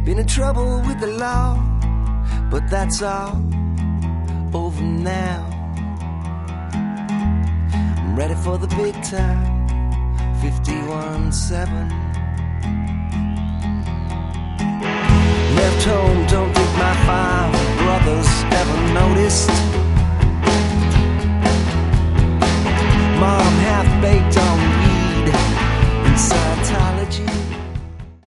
Been in trouble with the law, but that's all over now. I'm ready for the big time, 51-7.